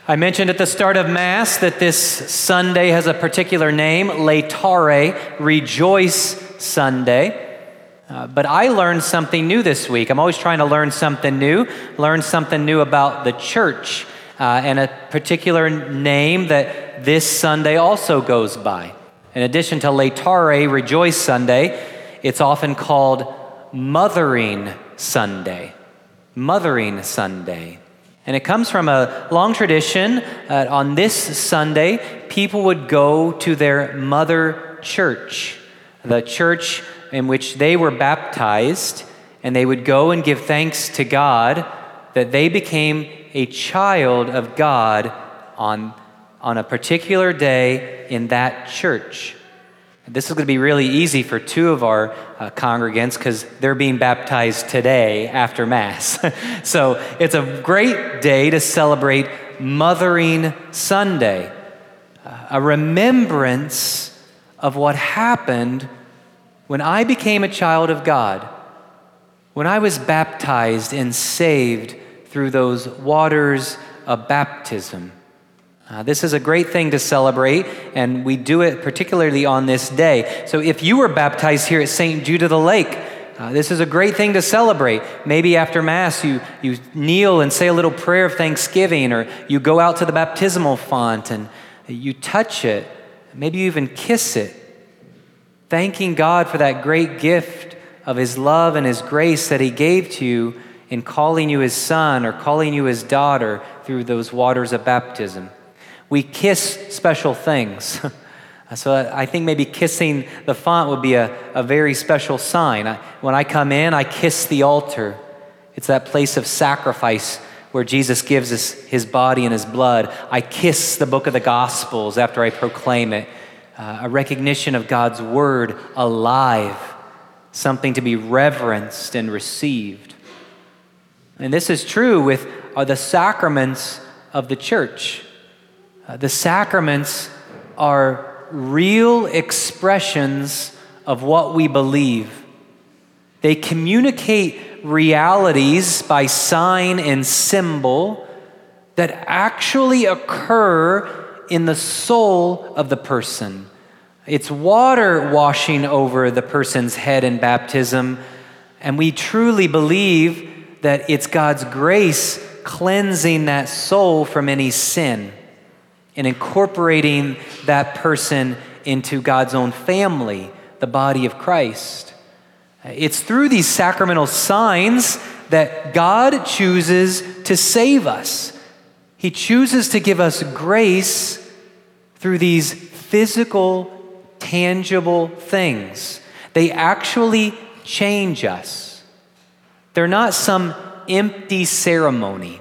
I mentioned at the start of Mass that this Sunday has a particular name, Laetare, Rejoice Sunday. But I learned something new this week. I'm always trying to learn something new about the church, and a particular name that this Sunday also goes by. In addition to Laetare, Rejoice Sunday, it's often called Mothering Sunday. Mothering Sunday. And it comes from a long tradition. On this Sunday, people would go to their mother church, the church in which they were baptized, and they would go and give thanks to God that they became a child of God on a particular day in that church. This is going to be really easy for two of our congregants because they're being baptized today after Mass. So it's a great day to celebrate Mothering Sunday, a remembrance of what happened when I became a child of God, when I was baptized and saved through those waters of baptism. This is a great thing to celebrate, and we do it particularly on this day. So if you were baptized here at St. Jude of the Lake, this is a great thing to celebrate. Maybe after Mass, you kneel and say a little prayer of thanksgiving, or you go out to the baptismal font and you touch it. Maybe you even kiss it, thanking God for that great gift of His love and His grace that He gave to you in calling you His son or calling you His daughter through those waters of baptism. We kiss special things. So I think maybe kissing the font would be a very special sign. When I come in, I kiss the altar. It's that place of sacrifice where Jesus gives us His body and His blood. I kiss the book of the Gospels after I proclaim it. A recognition of God's word alive, something to be reverenced and received. And this is true with the sacraments of the church. The sacraments are real expressions of what we believe. They communicate realities by sign and symbol that actually occur in the soul of the person. It's water washing over the person's head in baptism, and we truly believe that it's God's grace cleansing that soul from any sin and incorporating that person into God's own family, the body of Christ. It's through these sacramental signs that God chooses to save us. He chooses to give us grace through these physical, tangible things. They actually change us. They're not some empty ceremony.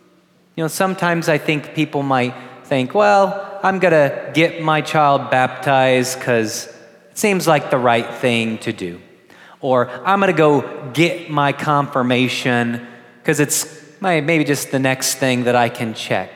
Sometimes I think people might think, well, I'm going to get my child baptized because it seems like the right thing to do. Or I'm going to go get my confirmation because it's maybe just the next thing that I can check.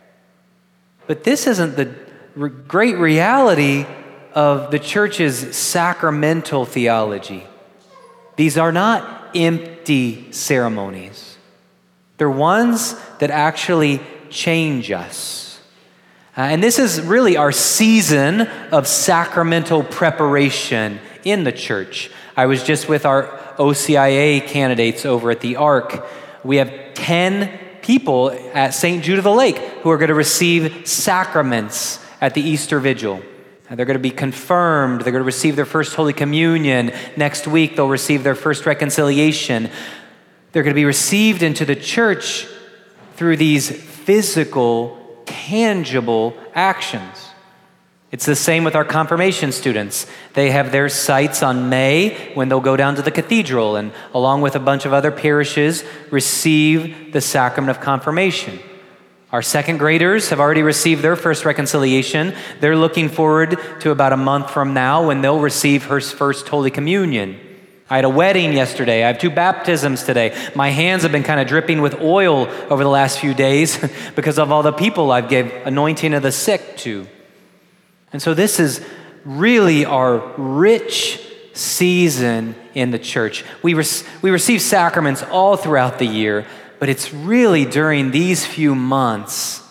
But this isn't the great reality of the church's sacramental theology. These are not empty ceremonies. They're ones that actually change us. And this is really our season of sacramental preparation in the church. I was just with our OCIA candidates over at the Ark. We have 10 people at St. Jude of the Lake who are going to receive sacraments at the Easter Vigil. They're going to be confirmed. They're going to receive their first Holy Communion. Next week, they'll receive their first reconciliation. They're going to be received into the church through these physical, tangible actions. It's the same with our confirmation students. They have their sites on May when they'll go down to the cathedral and, along with a bunch of other parishes, receive the sacrament of confirmation. Our second graders have already received their first reconciliation. They're looking forward to about a month from now when they'll receive her first Holy Communion. I had a wedding yesterday. I have 2 baptisms today. My hands have been kind of dripping with oil over the last few days because of all the people I've gave anointing of the sick to. And so this is really our rich season in the church. We receive sacraments all throughout the year, but it's really during these few months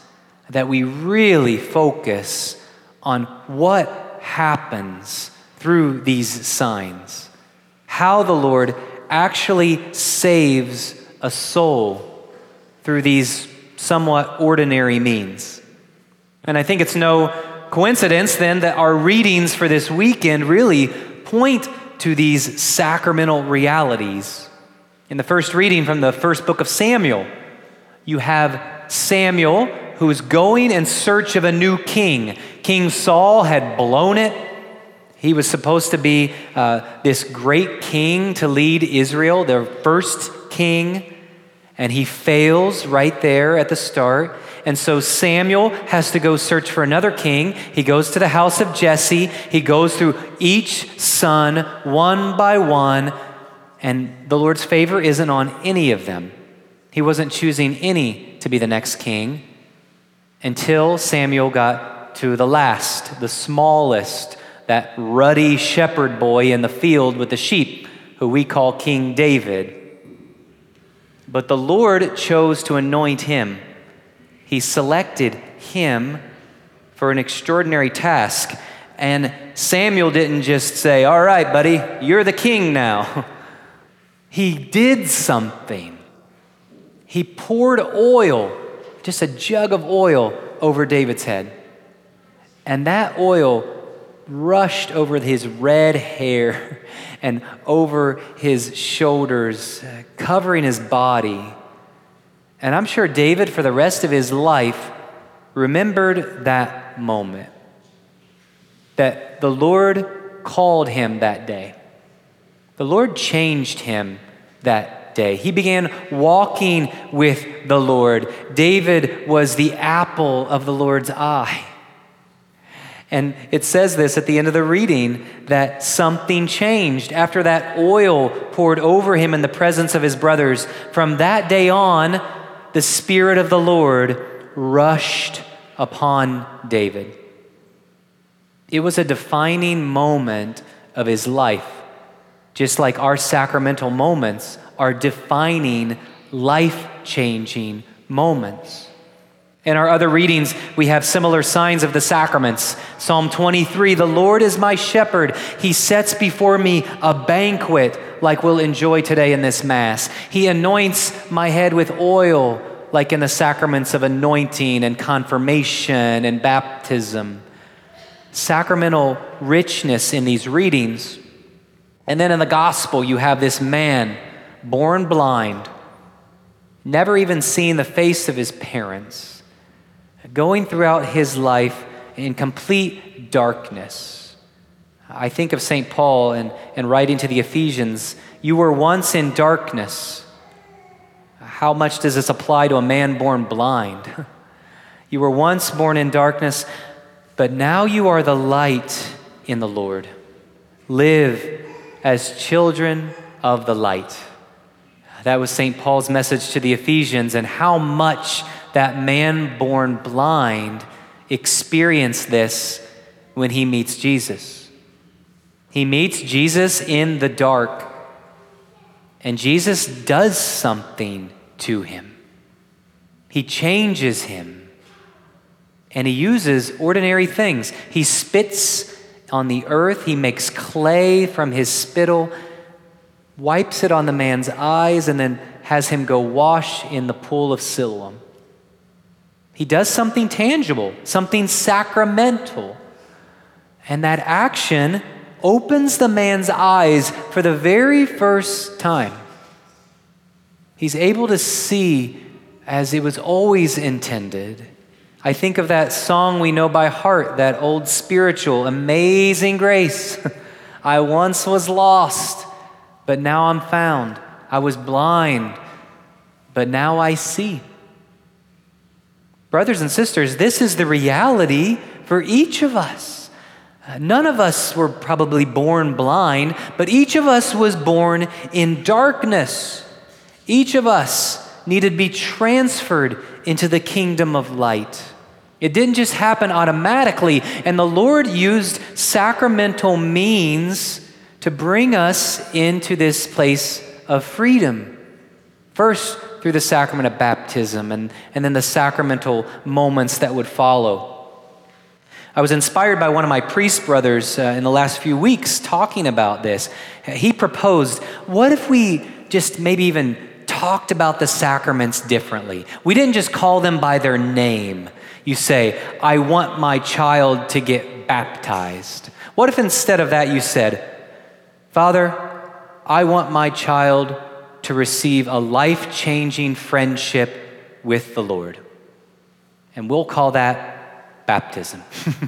that we really focus on what happens through these signs, how the Lord actually saves a soul through these somewhat ordinary means. And I think it's no coincidence then that our readings for this weekend really point to these sacramental realities. In the first reading from the first book of Samuel, you have Samuel who is going in search of a new king. King Saul had blown it. He was supposed to be this great king to lead Israel, their first king, and he fails right there at the start. And so Samuel has to go search for another king. He goes to the house of Jesse. He goes through each son one by one, and the Lord's favor isn't on any of them. He wasn't choosing any to be the next king until Samuel got to the last, the smallest, that ruddy shepherd boy in the field with the sheep, who we call King David. But the Lord chose to anoint him. He selected him for an extraordinary task. And Samuel didn't just say, "All right, buddy, you're the king now." He did something. He poured oil, just a jug of oil, over David's head. And that oil rushed over his red hair and over his shoulders, covering his body. And I'm sure David, for the rest of his life, remembered that moment, that the Lord called him that day. The Lord changed him that day. He began walking with the Lord. David was the apple of the Lord's eye. And it says this at the end of the reading, that something changed after that oil poured over him in the presence of his brothers. From that day on, the Spirit of the Lord rushed upon David. It was a defining moment of his life, just like our sacramental moments are defining, life-changing moments. In our other readings, we have similar signs of the sacraments. Psalm 23, "The Lord is my shepherd. He sets before me a banquet like we'll enjoy today in this Mass. He anoints my head with oil like in the sacraments of anointing and confirmation and baptism." Sacramental richness in these readings. And then in the gospel, you have this man born blind, never even seen the face of his parents, going throughout his life in complete darkness. I think of St. Paul and writing to the Ephesians, "You were once in darkness." How much does this apply to a man born blind? You were once born in darkness, but now you are the light in the Lord. Live as children of the light. That was St. Paul's message to the Ephesians, and how much that man born blind experienced this when he meets Jesus. He meets Jesus in the dark, and Jesus does something to him. He changes him, and he uses ordinary things. He spits on the earth, he makes clay from his spittle, wipes it on the man's eyes, and then has him go wash in the pool of Siloam. He does something tangible, something sacramental. And that action opens the man's eyes for the very first time. He's able to see as it was always intended. I think of that song we know by heart, that old spiritual, "Amazing Grace." I once was lost, but now I'm found. I was blind, but now I see. Brothers and sisters, this is the reality for each of us. None of us were probably born blind, but each of us was born in darkness. Each of us needed to be transferred into the kingdom of light. It didn't just happen automatically, and the Lord used sacramental means to bring us into this place of freedom. First, through the sacrament of baptism and then the sacramental moments that would follow. I was inspired by one of my priest brothers in the last few weeks talking about this. He proposed, what if we just maybe even talked about the sacraments differently? We didn't just call them by their name. You say, I want my child to get baptized. What if instead of that you said, Father, I want my child to receive a life-changing friendship with the Lord. And we'll call that baptism.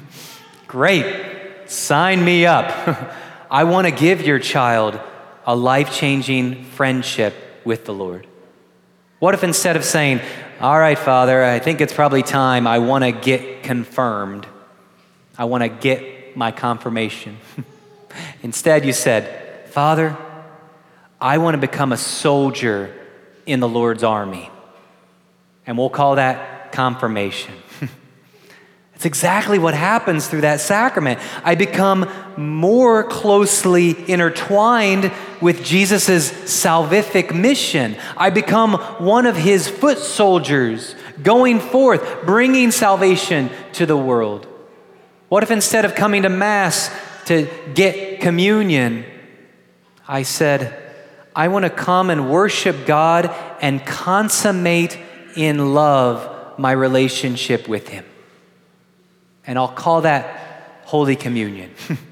Great. Sign me up. I want to give your child a life-changing friendship with the Lord. What if instead of saying, all right, Father, I think it's probably time, I want to get confirmed. I want to get my confirmation. Instead, you said, Father, I want to become a soldier in the Lord's army. And we'll call that confirmation. It's exactly what happens through that sacrament. I become more closely intertwined with Jesus' salvific mission. I become one of his foot soldiers, going forth, bringing salvation to the world. What if instead of coming to Mass to get communion, I said, I want to come and worship God and consummate in love my relationship with him. And I'll call that Holy Communion.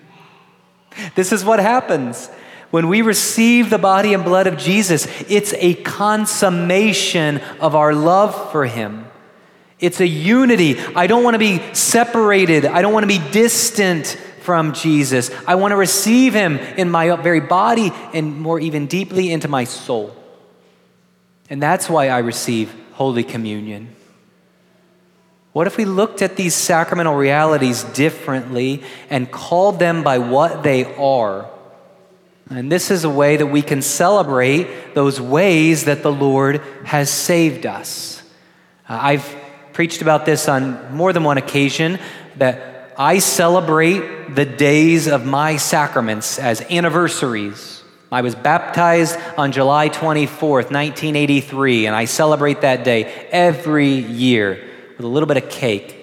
This is what happens. When we receive the body and blood of Jesus, it's a consummation of our love for him. It's a unity. I don't want to be separated. I don't want to be distant from Jesus. I want to receive him in my very body and more even deeply into my soul. And that's why I receive Holy Communion. What if we looked at these sacramental realities differently and called them by what they are? And this is a way that we can celebrate those ways that the Lord has saved us. I've preached about this on more than one occasion, that I celebrate the days of my sacraments as anniversaries. I was baptized on July 24th, 1983, and I celebrate that day every year with a little bit of cake.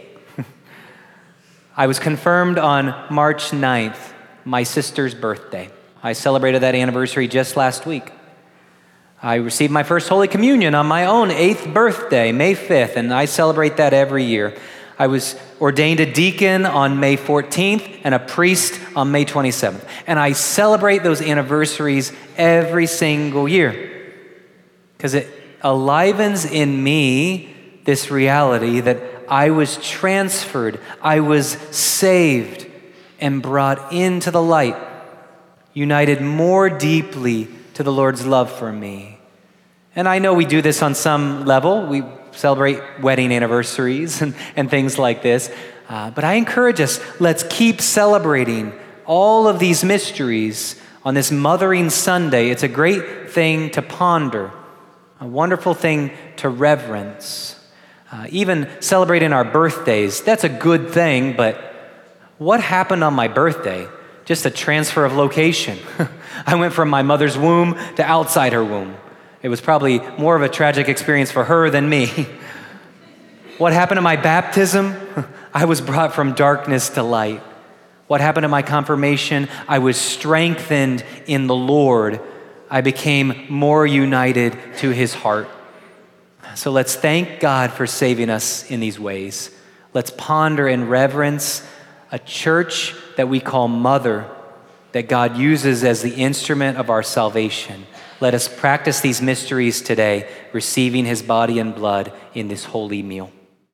I was confirmed on March 9th, my sister's birthday. I celebrated that anniversary just last week. I received my first Holy Communion on my own 8th birthday, May 5th, and I celebrate that every year. I was ordained a deacon on May 14th and a priest on May 27th. And I celebrate those anniversaries every single year because it enlivens in me this reality that I was transferred, I was saved and brought into the light, united more deeply to the Lord's love for me. And I know we do this on some level. We celebrate wedding anniversaries and things like this. But I encourage us, let's keep celebrating all of these mysteries on this Mothering Sunday. It's a great thing to ponder, a wonderful thing to reverence. Even celebrating our birthdays, that's a good thing, but what happened on my birthday? Just a transfer of location. I went from my mother's womb to outside her womb. It was probably more of a tragic experience for her than me. What happened to my baptism? I was brought from darkness to light. What happened to my confirmation? I was strengthened in the Lord. I became more united to his heart. So let's thank God for saving us in these ways. Let's ponder and reverence a church that we call Mother, that God uses as the instrument of our salvation. Let us practice these mysteries today, receiving his body and blood in this holy meal.